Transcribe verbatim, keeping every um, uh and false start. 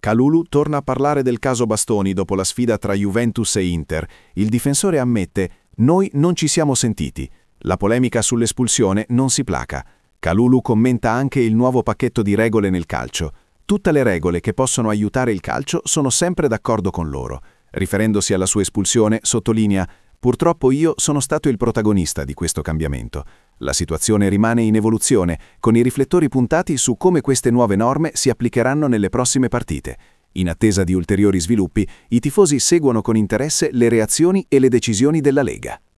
Kalulu torna a parlare del caso Bastoni dopo la sfida tra Juventus e Inter. Il difensore ammette: «Noi non ci siamo sentiti. La polemica sull'espulsione non si placa». Kalulu commenta anche il nuovo pacchetto di regole nel calcio. Tutte le regole che possono aiutare il calcio sono sempre d'accordo con loro. Riferendosi alla sua espulsione, sottolinea: «Purtroppo io sono stato il protagonista di questo cambiamento». La situazione rimane in evoluzione, con i riflettori puntati su come queste nuove norme si applicheranno nelle prossime partite. In attesa di ulteriori sviluppi, i tifosi seguono con interesse le reazioni e le decisioni della Lega.